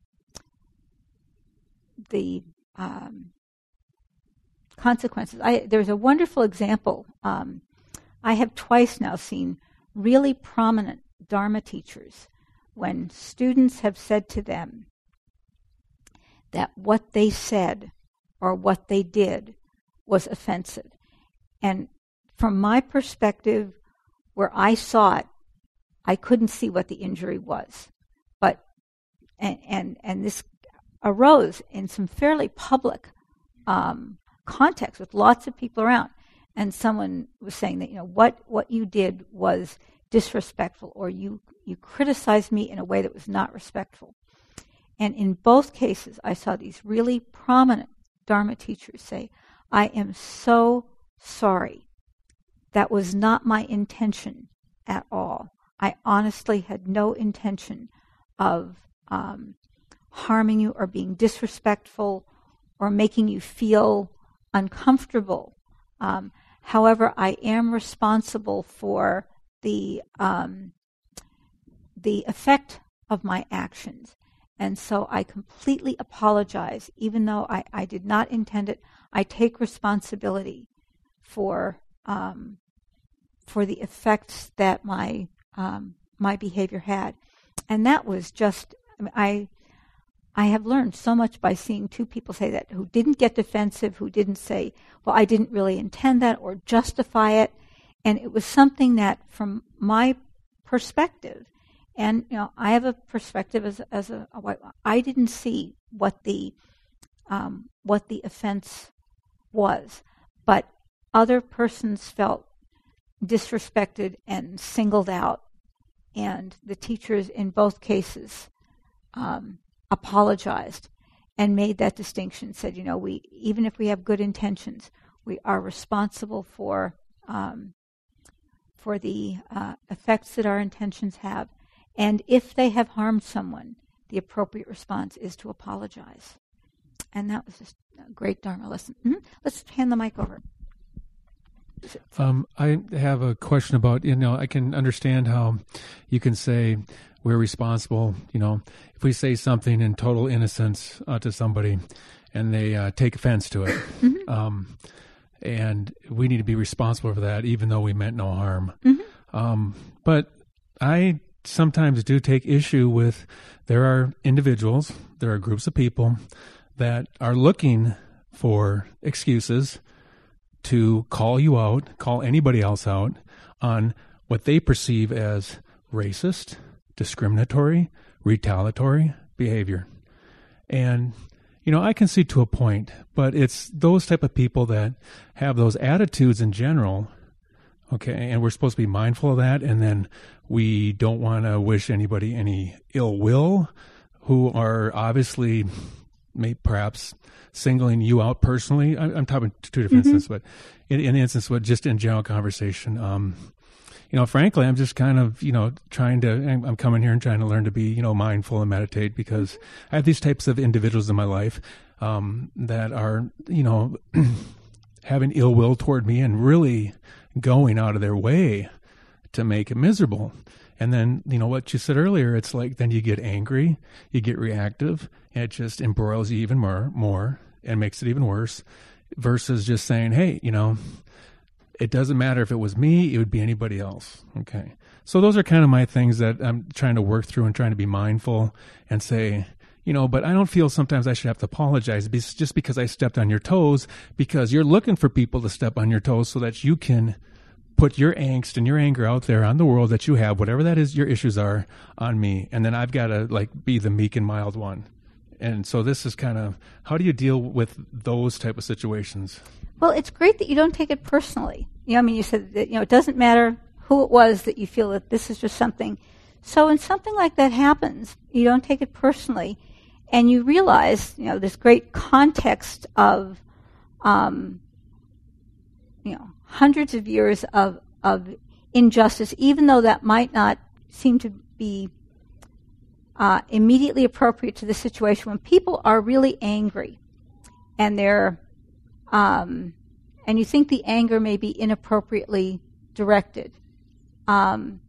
[SPEAKER 2] the um, consequences. I, there's a wonderful example. Um, I have twice now seen really prominent Dharma teachers when students have said to them that what they said or what they did was offensive. And from my perspective, where I saw it, I couldn't see what the injury was. But and and, and this arose in some fairly public um, context with lots of people around. And someone was saying that, you know, what, what you did was disrespectful, or you, you criticized me in a way that was not respectful. And in both cases, I saw these really prominent Dharma teachers say, I am so sorry. That was not my intention at all. I honestly had no intention of um, harming you or being disrespectful or making you feel uncomfortable. Um, however, I am responsible for the um, the effect of my actions. And so I completely apologize, even though I, I did not intend it. I take responsibility for um, for the effects that my um, my behavior had. And that was just, I mean, I I have learned so much by seeing two people say that, who didn't get defensive, who didn't say, well, I didn't really intend that, or justify it. And it was something that, from my perspective, and you know, I have a perspective as as a, a white. I didn't see what the um, what the offense was, but other persons felt disrespected and singled out, And the teachers in both cases um, apologized and made that distinction, said, you know, we even if we have good intentions, we are responsible for um, for the uh, effects that our intentions have. And if they have harmed someone, the appropriate response is to apologize. And that was just a great Dharma lesson. Mm-hmm. Let's hand the mic over.
[SPEAKER 5] Um, I have a question about, you know, I can understand how you can say we're responsible, you know, if we say something in total innocence uh, to somebody and they uh, take offense to it. Mm-hmm. Um, and we need to be responsible for that, even though we meant no harm. Mm-hmm. Um, but I sometimes do take issue with, there are individuals, there are groups of people that are looking for excuses to call you out, call anybody else out on what they perceive as racist, discriminatory, retaliatory behavior. And, you know, I can see to a point, but it's those type of people that have those attitudes in general, okay, and we're supposed to be mindful of that, and then we don't want to wish anybody any ill will, who are obviously may perhaps singling you out personally. I, I'm talking two different mm-hmm. instances, but in, in the instance, but just in general conversation, um, you know, frankly, I'm just kind of, you know, trying to, I'm coming here and trying to learn to be, you know, mindful and meditate, because I have these types of individuals in my life um, that are, you know, having ill will toward me and really going out of their way to make it miserable. And then, you know, what you said earlier, it's like then you get angry, you get reactive, and it just embroils you even more, more and makes it even worse, versus just saying, hey, you know, it doesn't matter if it was me, it would be anybody else. Okay. So those are kind of my things that I'm trying to work through and trying to be mindful and say, you know, but I don't feel sometimes I should have to apologize just because I stepped on your toes, because you're looking for people to step on your toes so that you can put your angst and your anger out there on the world that you have, whatever that is your issues are, on me. And then I've got to like be the meek and mild one. And so this is kind of, how do you deal with those type of situations?
[SPEAKER 2] Well, it's great that you don't take it personally. You know, I mean, you said that, you know, it doesn't matter who it was, that you feel that this is just something. So when something like that happens, you don't take it personally, and you realize, you know, this great context of, um, you know, hundreds of years of, of injustice, even though that might not seem to be uh, immediately appropriate to the situation. When people are really angry and they're, um, and you think the anger may be inappropriately directed, um,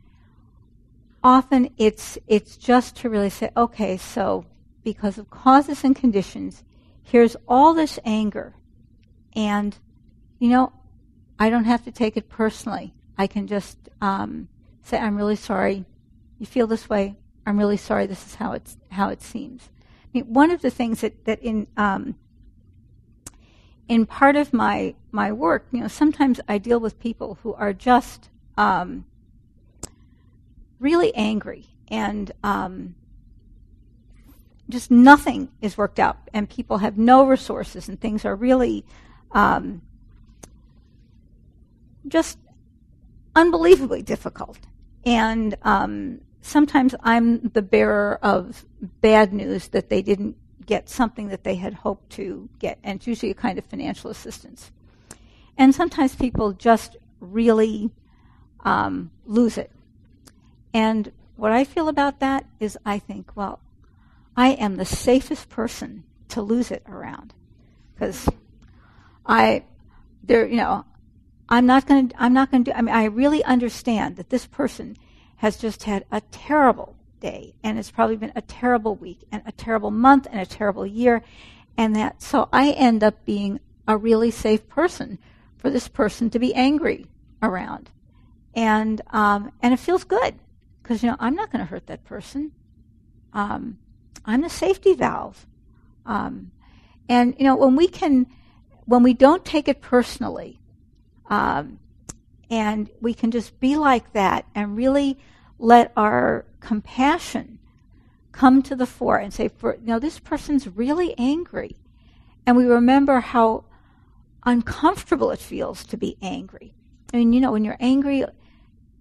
[SPEAKER 2] often it's it's just to really say, okay, so because of causes and conditions, here's all this anger, and, you know, I don't have to take it personally. I can just um, say, I'm really sorry. You feel this way. I'm really sorry. This is how it's how it seems. I mean, one of the things that that in um, in part of my my work, you know, sometimes I deal with people who are just um, really angry, and um, just nothing is worked out, and people have no resources, and things are really um, just unbelievably difficult. And um, sometimes I'm the bearer of bad news that they didn't get something that they had hoped to get, and it's usually a kind of financial assistance. And sometimes people just really um, lose it. And what I feel about that is I think, well, I am the safest person to lose it around, because I, there, you know, I'm not going to, I'm not going to do, I mean, I really understand that this person has just had a terrible day, and it's probably been a terrible week, and a terrible month, and a terrible year, and that, so I end up being a really safe person for this person to be angry around. And, um, and it feels good, because, you know, I'm not going to hurt that person. Um, I'm the safety valve. Um, and, you know, when we can, when we don't take it personally, Um, and we can just be like that and really let our compassion come to the fore and say, for, you know, this person's really angry. And we remember how uncomfortable it feels to be angry. I mean, you know, when you're angry,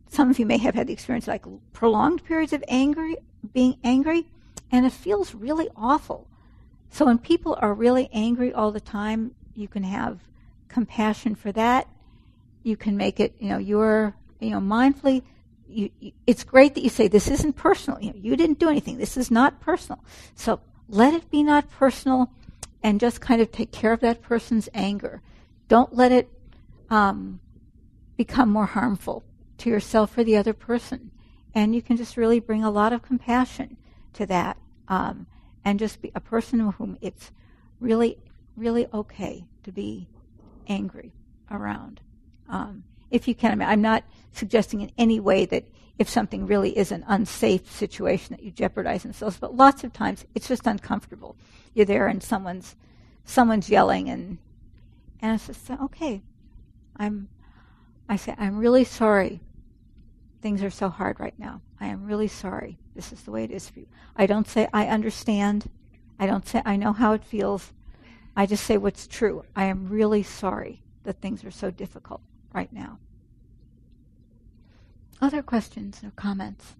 [SPEAKER 2] some of you may have had the experience like prolonged periods of angry, being angry, and it feels really awful. So when people are really angry all the time, you can have compassion for that. You can make it, you know, you're, you know, mindfully. You, you, it's great that you say this isn't personal. You know, you didn't do anything. This is not personal. So let it be not personal, and just kind of take care of that person's anger. Don't let it um, become more harmful to yourself or the other person. And you can just really bring a lot of compassion to that, um, and just be a person with whom it's really, really okay to be angry around. Um, if you can, I'm not suggesting in any way that if something really is an unsafe situation that you jeopardize themselves, but lots of times it's just uncomfortable. You're there and someone's someone's yelling, and and it's just okay. I'm I say I'm really sorry. Things are so hard right now. I am really sorry. This is the way it is for you. I don't say I understand. I don't say I know how it feels. I just say what's true. I am really sorry that things are so difficult right now. Other questions or comments?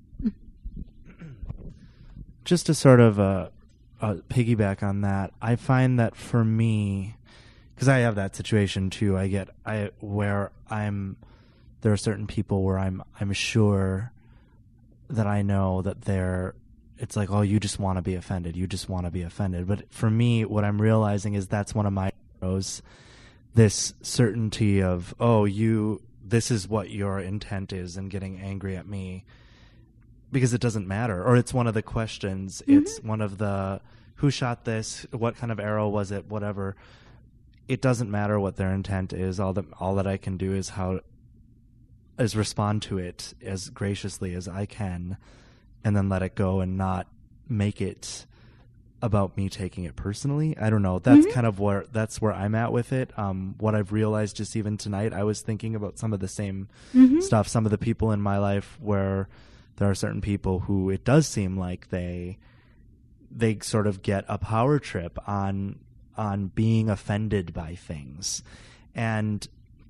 [SPEAKER 6] Just to sort of uh, uh, piggyback on that, I find that for me, because I have that situation too, I get I where I'm. There are certain people where I'm I'm sure that I know that they're. It's like, oh, you just want to be offended. You just want to be offended. But for me, what I'm realizing is that's one of my heroes. This certainty of, oh, you. This is what your intent is in getting angry at me, because it doesn't matter. Or it's one of the questions. Mm-hmm. It's one of the, who shot this? What kind of arrow was it? Whatever. It doesn't matter what their intent is. All that all that I can do is how is respond to it as graciously as I can, and then let it go and not make it about me taking it personally. I don't know. That's mm-hmm. kind of where that's where I'm at with it. Um, what I've realized just even tonight, I was thinking about some of the same mm-hmm. stuff. Some of the people in my life where there are certain people who it does seem like they they sort of get a power trip on on being offended by things, and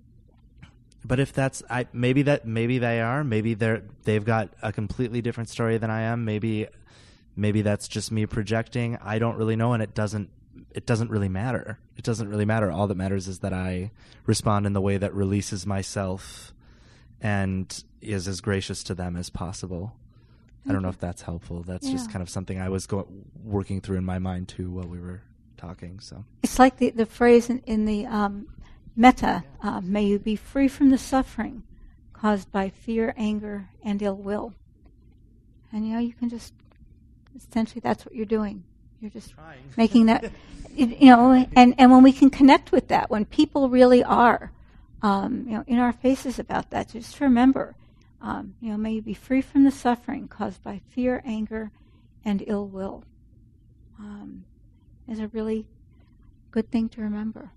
[SPEAKER 6] but if that's I maybe that maybe they are maybe they're they've got a completely different story than I am. Maybe. Maybe that's just me projecting. I don't really know, and it doesn't it doesn't really matter. It doesn't really matter. All that matters is that I respond in the way that releases myself and is as gracious to them as possible. Mm-hmm. I don't know if that's helpful. That's yeah. just kind of something I was go- working through in my mind, too, while we were talking. So
[SPEAKER 2] it's like the, the phrase in, in the um, Metta, uh, may you be free from the suffering caused by fear, anger, and ill will. And, you know, you can just... Essentially, that's what you're doing. You're just Trying. making that, you know, and, and when we can connect with that, when people really are, um, you know, in our faces about that, just remember, um, you know, may you be free from the suffering caused by fear, anger, and ill will. Um, is a really good thing to remember.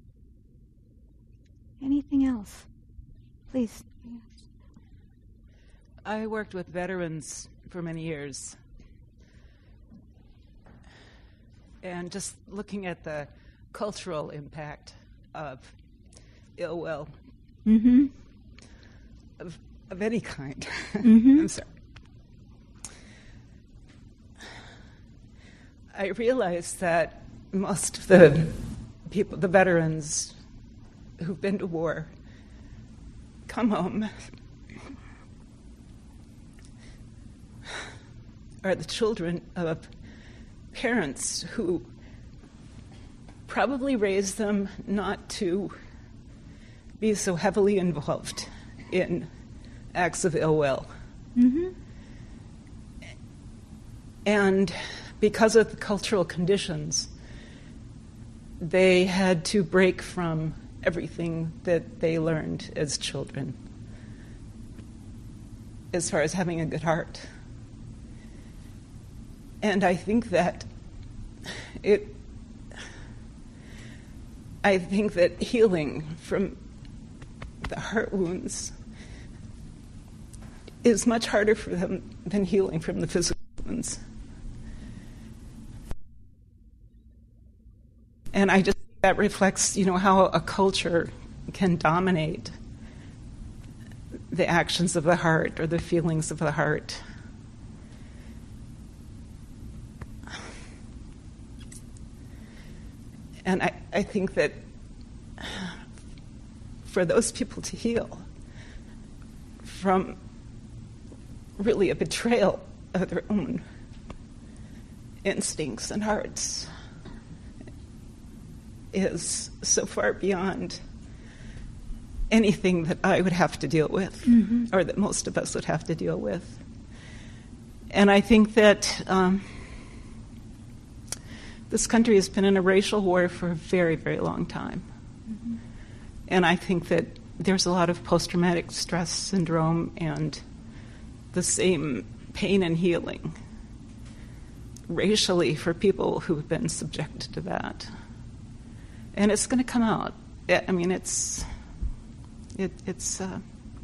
[SPEAKER 2] Anything else? Please.
[SPEAKER 7] I worked with veterans for many years. And just looking at the cultural impact of ill will,
[SPEAKER 2] mm-hmm.
[SPEAKER 7] of, of any kind.
[SPEAKER 2] Mm-hmm.
[SPEAKER 7] I'm sorry. I realized that most of the people, the veterans who've been to war, come home, are the children of parents who probably raised them not to be so heavily involved in acts of ill will.
[SPEAKER 2] Mm-hmm.
[SPEAKER 7] And because of the cultural conditions, they had to break from everything that they learned as children as far as having a good heart. And I think that it, I think that healing from the heart wounds is much harder for them than healing from the physical wounds. And I just, that reflects, you know, how a culture can dominate the actions of the heart or the feelings of the heart. And I, I think that for those people to heal from really a betrayal of their own instincts and hearts is so far beyond anything that I would have to deal with, mm-hmm. or that most of us would have to deal with. And I think that um, this country has been in a racial war for a very, very long time. Mm-hmm. And I think that there's a lot of post-traumatic stress syndrome and the same pain and healing racially for people who've been subjected to that. And it's going to come out. I mean, it's it, it's uh,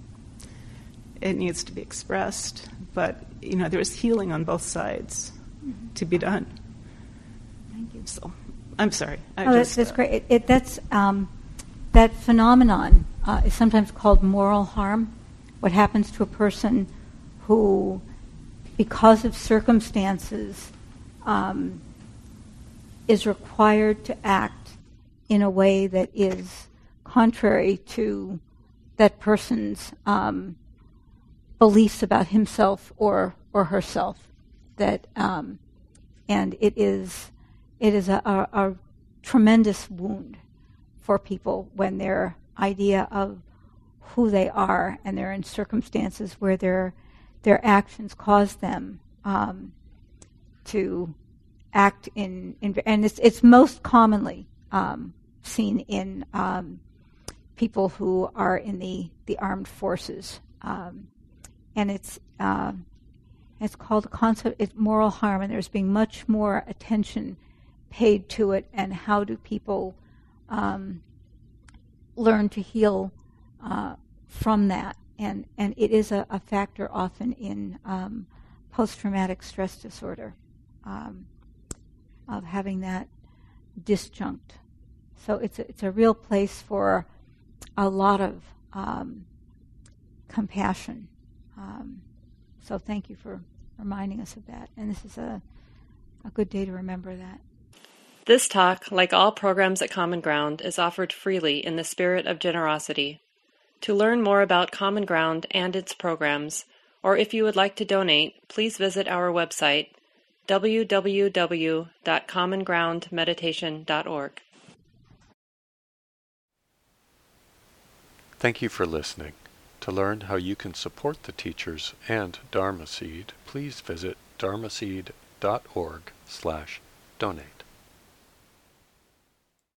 [SPEAKER 7] it needs to be expressed, but you know, there's healing on both sides mm-hmm. to be done.
[SPEAKER 2] Thank you.
[SPEAKER 7] So, I'm sorry. I
[SPEAKER 2] oh,
[SPEAKER 7] just,
[SPEAKER 2] that's, that's
[SPEAKER 7] uh,
[SPEAKER 2] great. It, it, that's um, that phenomenon uh, is sometimes called moral harm. What happens to a person who, because of circumstances, um, is required to act in a way that is contrary to that person's um, beliefs about himself or or herself. That um, and it is it is a, a, a tremendous wound for people when their idea of who they are and they're in circumstances where their their actions cause them um, to act in, in and it's it's most commonly um, seen in um, people who are in the, the armed forces, um, and it's uh, it's called a concept. It's moral harm, and there's being much more attention paid to it. And how do people um, learn to heal uh, from that? And and it is a, a factor often in um, post-traumatic stress disorder um, of having that disjunct. So it's a, it's a real place for a lot of um, compassion. Um, so thank you for reminding us of that. And this is a, a good day to remember that.
[SPEAKER 1] This talk, like all programs at Common Ground, is offered freely in the spirit of generosity. To learn more about Common Ground and its programs, or if you would like to donate, please visit our website, w w w dot common ground meditation dot org.
[SPEAKER 8] Thank you for listening. To learn how you can support the teachers and Dharma Seed, please visit dharma seed dot org slash donate.